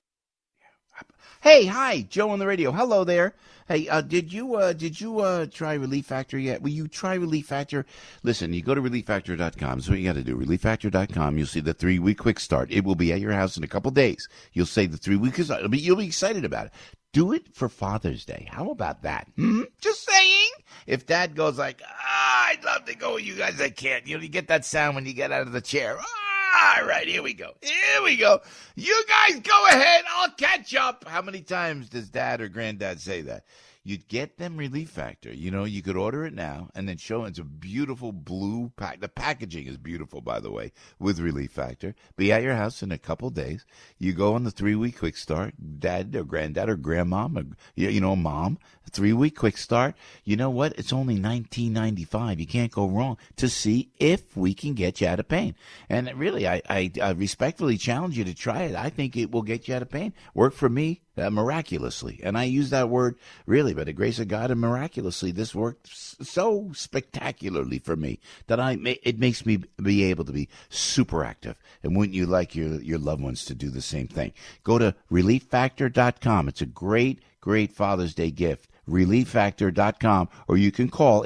Hey, hi, Joe on the radio. Hello there. Hey, did you try Relief Factor yet? Will you try Relief Factor? Listen, you go to ReliefFactor.com. That's what you got to do. ReliefFactor.com. You'll see the 3-week quick start. It will be at your house in a couple days. You'll say the 3-week quick start. You'll be excited about it. Do it for Father's Day. How about that? Just saying. If Dad goes like, I'd love to go with you guys, I can't. You get that sound when you get out of the chair. All right, here we go. Here we go. You guys go ahead. I'll catch up. How many times does Dad or Granddad say that? You'd get them Relief Factor. You could order it now and then show it. It's a beautiful blue pack. The packaging is beautiful, by the way, with Relief Factor. Be at your house in a couple days. You go on the 3-week quick start. Dad or Granddad or Grandmom, or, Mom, 3-week quick start. You know what? It's only $19.95. You can't go wrong to see if we can get you out of pain. And really, I respectfully challenge you to try it. I think it will get you out of pain. Worked for me miraculously. And I use that word really by the grace of God, and miraculously this worked so spectacularly for me that it makes me be able to be super active. And wouldn't you like your loved ones to do the same thing? Go to ReliefFactor.com. It's a great Father's Day gift. ReliefFactor.com, or you can call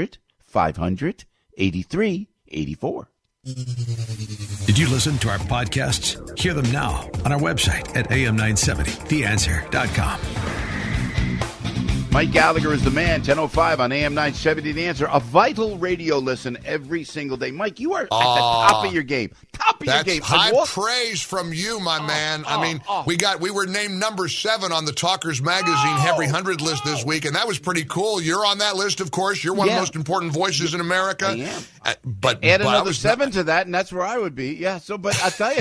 800-500-8384. Did you listen to our podcasts? Hear them now on our website at am970theanswer.com. Mike Gallagher is the man, 10:05 on AM 970 The Answer. A vital radio listen every single day. Mike, you are at the top of your game. That's high praise from you, my man. I mean, we were named number 7 on the Talkers Magazine Every 100 list this week, and that was pretty cool. You're on that list, of course. You're one of the most important voices in America. I am. But add another 7 to that, and that's where I would be. Yeah. So, but I'll tell you.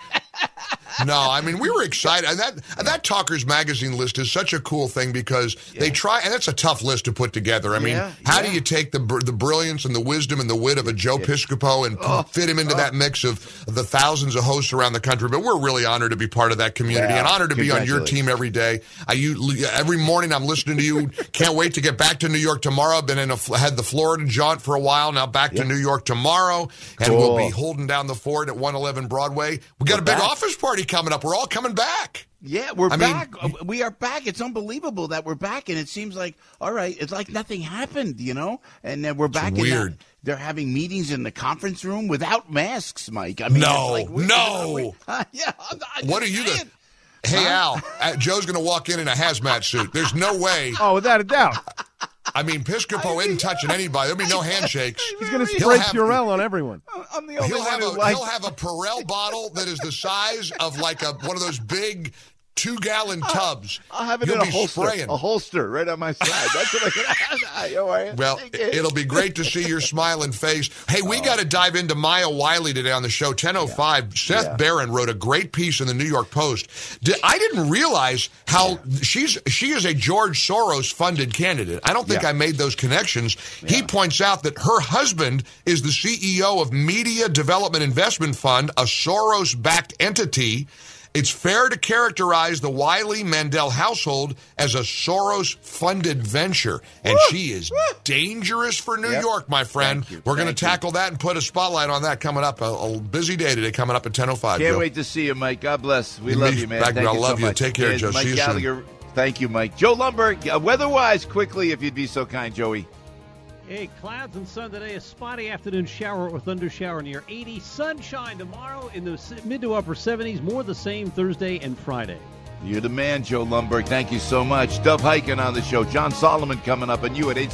No, I mean, we were excited. That Talkers Magazine list is such a cool thing because they try, and it's a tough list to put together. I mean, how do you take the brilliance and the wisdom and the wit of a Joe Piscopo and fit him into that mix of the thousands of hosts around the country? But we're really honored to be part of that community and honored to be on your team every day. Every morning I'm listening to you. Can't wait to get back to New York tomorrow. Been had the Florida jaunt for a while. Now back to New York tomorrow. And we'll be holding down the fort at 111 Broadway. We got a big office party coming up. We're all coming back. Yeah, we're back. We are back. It's unbelievable that we're back, and it seems like, all right, it's like nothing happened, And then we're back. Weird. They're having meetings in the conference room without masks, Mike. I mean, no. Yeah. What are you doing? Hey, Al, Joe's going to walk in a hazmat suit. There's no way. Oh, without a doubt. I mean, Piscopo isn't touching anybody. There'll be no handshakes. He's going to spray Purell on everyone. I'm the only He'll one have a Purell bottle that is the size of like one of those big 2-gallon tubs. I'll have it in a holster right on my side. That's what I'm going to have. Well, it'll be great to see your smiling face. Hey, we got to dive into Maya Wiley today on the show. 10:05. Seth Barron wrote a great piece in the New York Post. I didn't realize how she is a George Soros-funded candidate. I don't think I made those connections. He points out that her husband is the CEO of Media Development Investment Fund, a Soros-backed entity. It's fair to characterize the Wiley-Mandel household as a Soros-funded venture, and she is dangerous for New York, my friend. We're going to tackle that and put a spotlight on that coming up. A busy day today coming up at 10:05. Can't wait to see you, Mike. God bless. We love you, man. I love you. Take care, Joe. Mike See you Gallagher. soon. Thank you, Mike. Joe Lumberg, weather-wise, quickly, if you'd be so kind, Joey. Hey, clouds and sun today. A spotty afternoon shower or thunder shower near 80. Sunshine tomorrow in the mid to upper 70s. More the same Thursday and Friday. You're the man, Joe Lumberg. Thank you so much. Dove Hyken on the show. John Solomon coming up, and you at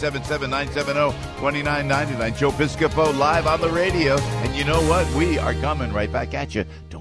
877-970-2999. Joe Piscopo live on the radio. And you know what? We are coming right back at you. Don't